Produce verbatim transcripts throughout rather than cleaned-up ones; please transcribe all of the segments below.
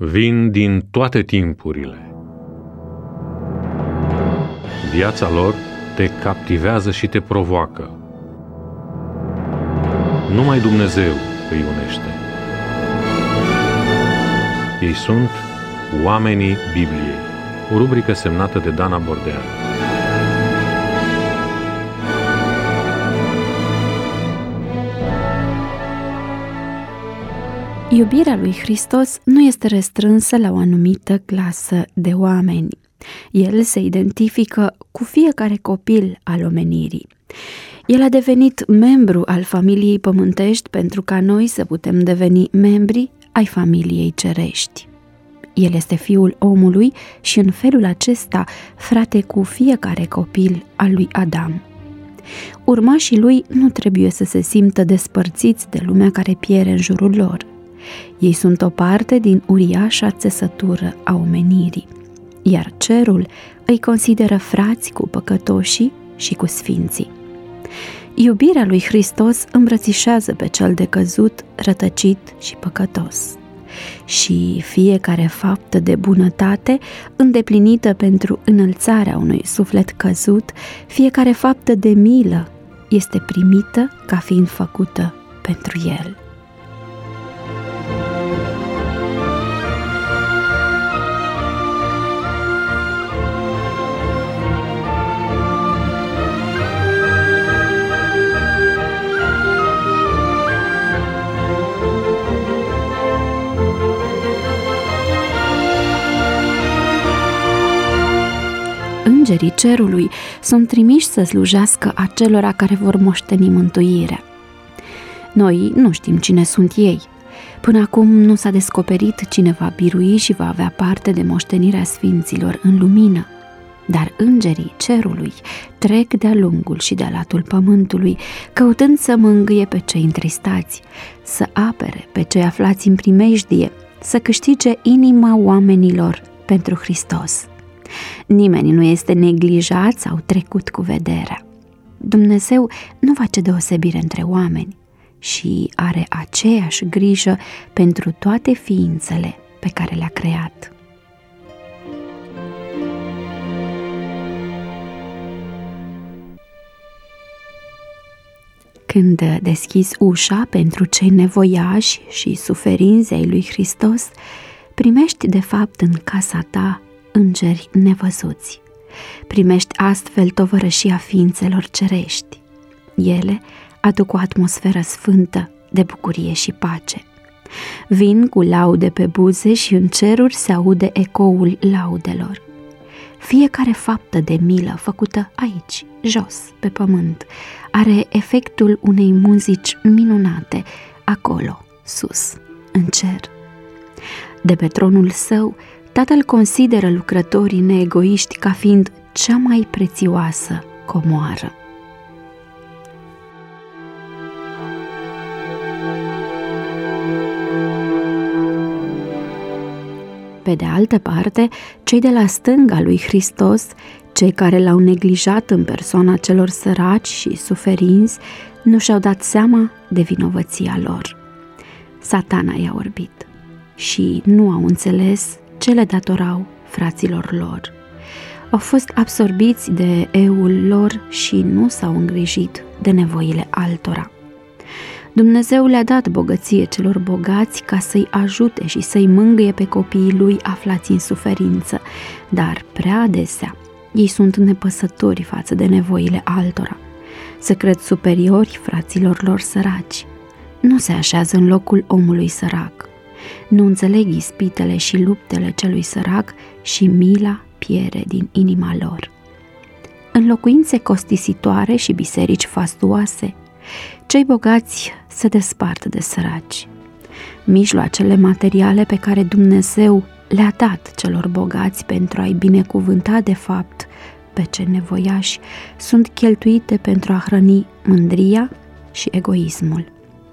vin din toate timpurile. Viața lor te captivează și te provoacă. Numai Dumnezeu îi unește. Ei sunt Oamenii Bibliei, o rubrică semnată de Dana Bordean. Iubirea lui Hristos nu este restrânsă la o anumită clasă de oameni. El se identifică cu fiecare copil al omenirii. El a devenit membru al familiei pământești pentru ca noi să putem deveni membri ai familiei cerești. El este Fiul omului și în felul acesta frate cu fiecare copil al lui Adam. Urmașii lui nu trebuie să se simtă despărțiți de lumea care piere în jurul lor. Ei sunt o parte din uriașa țesătură a omenirii, iar cerul îi consideră frați cu păcătoșii și cu sfinții. Iubirea lui Hristos îmbrățișează pe cel decăzut, rătăcit și păcătos. Și fiecare faptă de bunătate îndeplinită pentru înălțarea unui suflet căzut, fiecare faptă de milă este primită ca fiind făcută pentru el. Îngerii cerului sunt trimiși să slujească acelora care vor moșteni mântuirea. Noi nu știm cine sunt ei. Până acum nu s-a descoperit cine va birui și va avea parte de moștenirea sfinților în lumină. Dar îngerii cerului trec de-a lungul și de-a latul pământului, căutând să mângâie pe cei întristați, să apere pe cei aflați în primejdie, să câștige inima oamenilor pentru Hristos. Nimeni nu este neglijat sau trecut cu vederea. Dumnezeu nu face deosebire între oameni și are aceeași grijă pentru toate ființele pe care le-a creat. Când deschizi ușa pentru cei nevoiași și suferinți ai lui Hristos, primești de fapt în casa ta îngeri nevăzuți. Primești astfel tovărășia ființelor cerești. Ele aduc o atmosferă sfântă de bucurie și pace. Vin cu laude pe buze și în ceruri se aude ecoul laudelor. Fiecare faptă de milă făcută aici, jos, pe pământ, are efectul unei muzici minunate acolo, sus, în cer. De pe tronul său, Tatăl consideră lucrătorii neegoiști ca fiind cea mai prețioasă comoară. Pe de altă parte, cei de la stânga lui Hristos, cei care l-au neglijat în persoana celor săraci și suferinți, nu și-au dat seama de vinovăția lor. Satana i-a orbit și nu au înțeles ce le datorau fraților lor. Au fost absorbiți de eul lor și nu s-au îngrijit de nevoile altora. Dumnezeu le-a dat bogăție celor bogați ca să-i ajute și să-i mângâie pe copiii lui aflați în suferință, dar prea adesea ei sunt nepăsători față de nevoile altora. Se cred superiori fraților lor săraci. Nu se așează în locul omului sărac. Nu înțeleg ispitele și luptele celui sărac și mila piere din inima lor. În locuințe costisitoare și biserici fastuoase, cei bogați se despart de săraci. Mijloacele materiale pe care Dumnezeu le-a dat celor bogați pentru a-i binecuvânta de fapt pe cei nevoiași sunt cheltuite pentru a hrăni mândria și egoismul.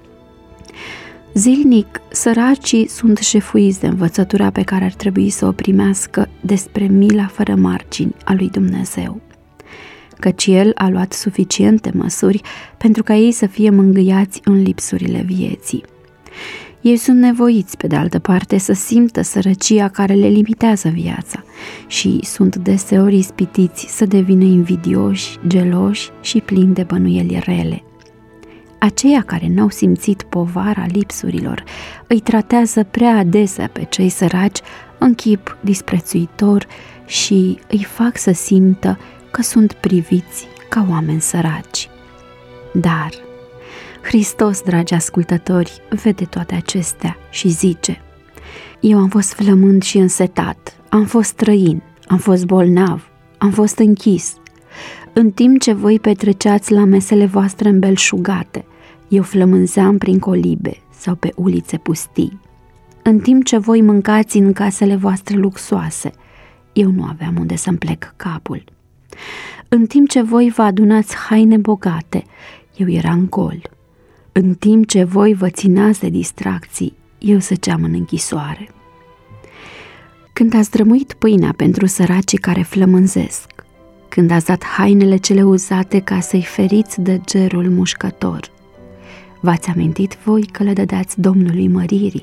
Zilnic, săracii sunt șefuiți de învățătura pe care ar trebui să o primească despre mila fără margini a lui Dumnezeu, căci El a luat suficiente măsuri pentru ca ei să fie mângâiați în lipsurile vieții. Ei sunt nevoiți, pe de altă parte, să simtă sărăcia care le limitează viața și sunt deseori ispitiți să devină invidioși, geloși și plini de bănuieli rele. Aceia care n-au simțit povara lipsurilor îi tratează prea adesea pe cei săraci în chip disprețuitor și îi fac să simtă că sunt priviți ca oameni săraci. Dar Hristos, dragi ascultători, vede toate acestea și zice: eu am fost flămând și însetat, am fost străin, am fost bolnav, am fost închis. În timp ce voi petreceați la mesele voastre îmbelșugate, eu flămânzeam prin colibe sau pe ulițe pustii. În timp ce voi mâncați în casele voastre luxoase, eu nu aveam unde să-mi plec capul. În timp ce voi vă adunați haine bogate, eu eram gol. În timp ce voi vă ținați de distracții, eu zăceam în închisoare. Când ați drămuit pâinea pentru săracii care flămânzesc, când ați dat hainele cele uzate ca să-i feriți de gerul mușcător, v-ați amintit voi că le dădeați Domnului măririi?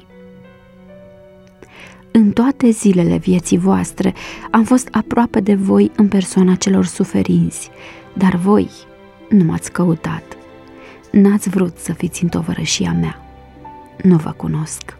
În toate zilele vieții voastre am fost aproape de voi în persoana celor suferinți, dar voi nu m-ați căutat. N-ați vrut să fiți în tovărășia mea. Nu vă cunosc.